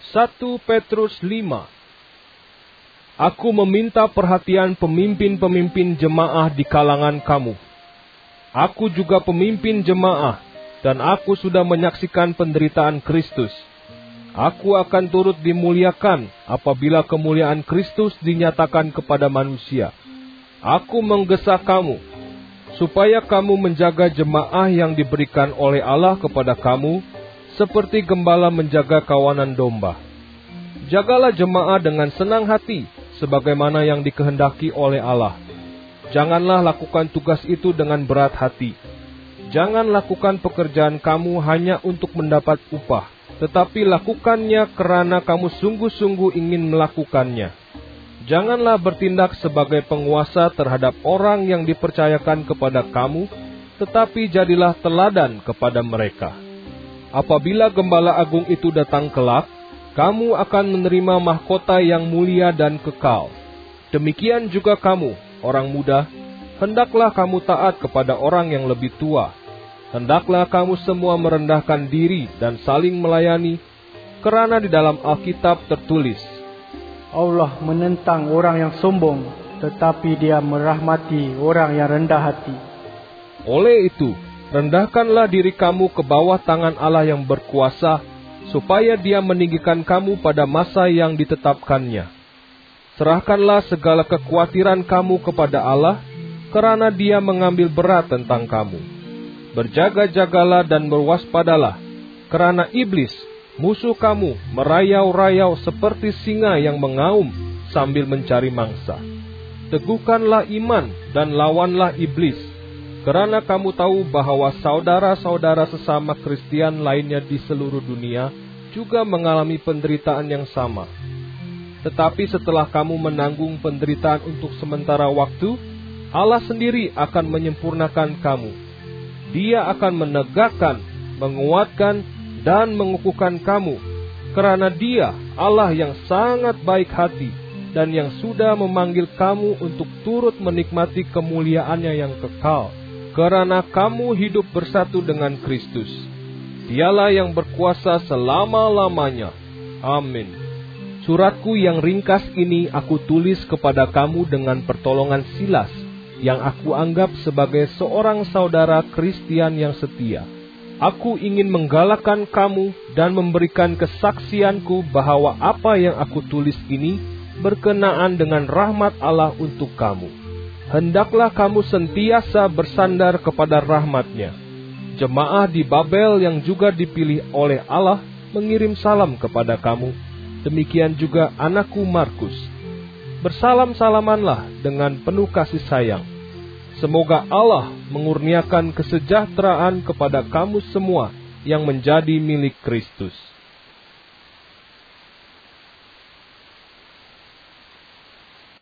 1 Petrus 5. Aku meminta perhatian pemimpin-pemimpin jemaah di kalangan kamu. Aku juga pemimpin jemaah, dan aku sudah menyaksikan penderitaan Kristus. Aku akan turut dimuliakan apabila kemuliaan Kristus dinyatakan kepada manusia. Aku menggesa kamu, supaya kamu menjaga jemaah yang diberikan oleh Allah kepada kamu, seperti gembala menjaga kawanan domba. Jagalah jemaah dengan senang hati, sebagaimana yang dikehendaki oleh Allah. Janganlah lakukan tugas itu dengan berat hati. Jangan lakukan pekerjaan kamu hanya untuk mendapat upah, tetapi lakukannya karena kamu sungguh-sungguh ingin melakukannya. Janganlah bertindak sebagai penguasa terhadap orang yang dipercayakan kepada kamu, tetapi jadilah teladan kepada mereka. Apabila Gembala Agung itu datang kelak, kamu akan menerima mahkota yang mulia dan kekal. Demikian juga kamu, orang muda, hendaklah kamu taat kepada orang yang lebih tua. Hendaklah kamu semua merendahkan diri dan saling melayani, karena di dalam Alkitab tertulis, Allah menentang orang yang sombong, tetapi Dia merahmati orang yang rendah hati. Oleh itu, rendahkanlah diri kamu ke bawah tangan Allah yang berkuasa, supaya Dia meninggikan kamu pada masa yang ditetapkannya. Serahkanlah segala kekhawatiran kamu kepada Allah, karena Dia mengambil berat tentang kamu. Berjaga-jagalah dan berwaspadalah, karena iblis, musuh kamu, merayau-rayau seperti singa yang mengaum sambil mencari mangsa. Teguhkanlah iman dan lawanlah iblis, karena kamu tahu bahwa saudara-saudara sesama Kristian lainnya di seluruh dunia juga mengalami penderitaan yang sama. Tetapi setelah kamu menanggung penderitaan untuk sementara waktu, Allah sendiri akan menyempurnakan kamu. Dia akan menegakkan, menguatkan, dan mengukuhkan kamu, karena Dia Allah yang sangat baik hati dan yang sudah memanggil kamu untuk turut menikmati kemuliaannya yang kekal, karena kamu hidup bersatu dengan Kristus. Dialah yang berkuasa selama-lamanya. Amin. Suratku yang ringkas ini aku tulis kepada kamu dengan pertolongan Silas, yang aku anggap sebagai seorang saudara Kristian yang setia. Aku ingin menggalakkan kamu dan memberikan kesaksianku bahwa apa yang aku tulis ini berkenaan dengan rahmat Allah untuk kamu. Hendaklah kamu sentiasa bersandar kepada rahmat-Nya. Jemaah di Babel yang juga dipilih oleh Allah mengirim salam kepada kamu. Demikian juga anakku Markus. Bersalam-salamanlah dengan penuh kasih sayang. Semoga Allah mengurniakan kesejahteraan kepada kamu semua yang menjadi milik Kristus.